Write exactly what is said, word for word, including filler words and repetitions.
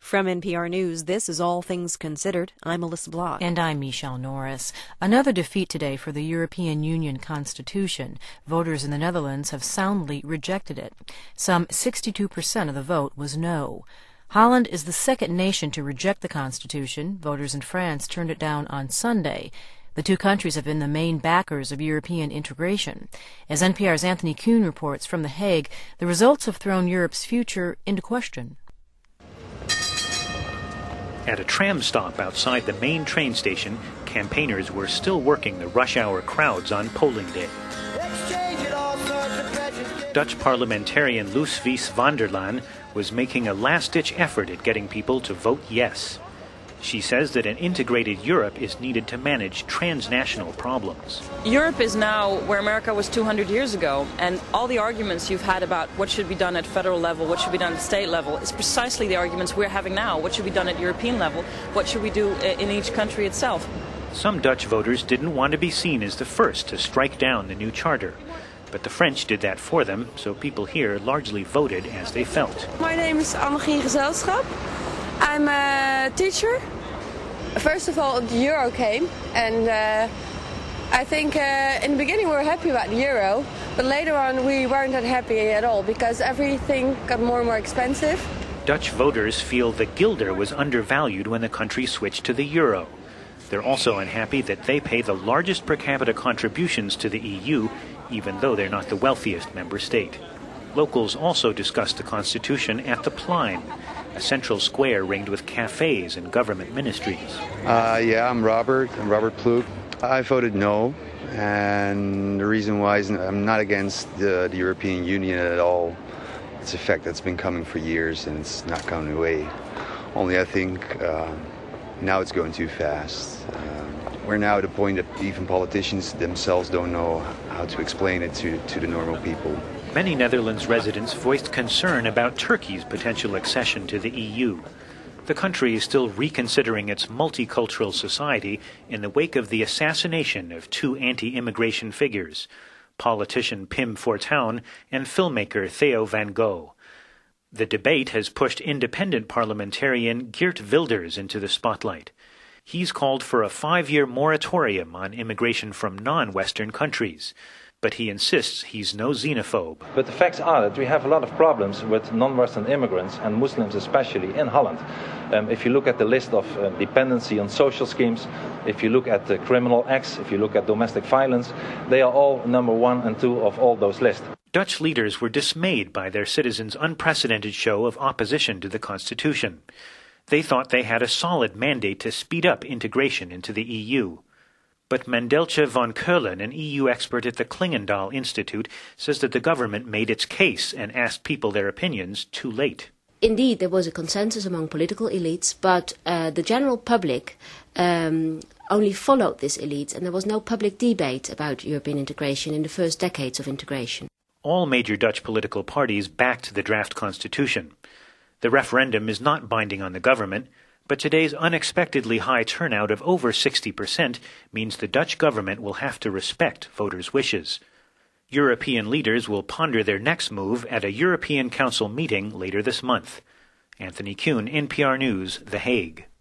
From N P R News, this is All Things Considered. I'm Melissa Block. And I'm Michelle Norris. Another defeat today for the European Union Constitution. Voters in the Netherlands have soundly rejected it. Some sixty-two percent of the vote was no. Holland is the second nation to reject the Constitution. Voters in France turned it down on Sunday. The two countries have been the main backers of European integration. As N P R's Anthony Kuhn reports from The Hague, the results have thrown Europe's future into question. At a tram stop outside the main train station, campaigners were still working the rush hour crowds on polling day. Dutch parliamentarian Loes Vries van der Laan was making a last-ditch effort at getting people to vote yes. She says that an integrated Europe is needed to manage transnational problems. Europe is now where America was two hundred years ago, and all the arguments you've had about what should be done at federal level, what should be done at state level, is precisely the arguments we're having now. What should be done at European level? What should we do in each country itself? Some Dutch voters didn't want to be seen as the first to strike down the new charter. But the French did that for them, so people here largely voted as they felt. My name is Annegie Gezelschap. I'm a teacher. First of all, the euro came, and uh, I think uh, in the beginning we were happy about the euro, but later on we weren't that happy at all because everything got more and more expensive. Dutch voters feel the guilder was undervalued when the country switched to the euro. They're also unhappy that they pay the largest per capita contributions to the E U, even though they're not the wealthiest member state. Locals also discussed the Constitution at the Plein, a central square ringed with cafes and government ministries. Uh, yeah, I'm Robert. I'm Robert Ploeg. I voted no, and the reason why is I'm not against the, the European Union at all. It's a fact that's been coming for years, and it's not coming away. Only I think uh, now it's going too fast. Uh, we're now at a point that even politicians themselves don't know how to explain it to, to the normal people. Many Netherlands residents voiced concern about Turkey's potential accession to the E U. The country is still reconsidering its multicultural society in the wake of the assassination of two anti-immigration figures, politician Pim Fortuyn and filmmaker Theo van Gogh. The debate has pushed independent parliamentarian Geert Wilders into the spotlight. He's called for a five-year moratorium on immigration from non-Western countries. But he insists he's no xenophobe. But the facts are that we have a lot of problems with non-Western immigrants, and Muslims especially, in Holland. Um, if you look at the list of uh, dependency on social schemes, if you look at the criminal acts, if you look at domestic violence, they are all number one and two of all those lists. Dutch leaders were dismayed by their citizens' unprecedented show of opposition to the Constitution. They thought they had a solid mandate to speed up integration into the E U. But Mendeltje van Keulen, an E U expert at the Klingendahl Institute, says that the government made its case and asked people their opinions too late. Indeed, there was a consensus among political elites, but uh, the general public um, only followed this elite, and there was no public debate about European integration in the first decades of integration. All major Dutch political parties backed the draft constitution. The referendum is not binding on the government, but today's unexpectedly high turnout of over sixty percent means the Dutch government will have to respect voters' wishes. European leaders will ponder their next move at a European Council meeting later this month. Anthony Kuhn, N P R News, The Hague.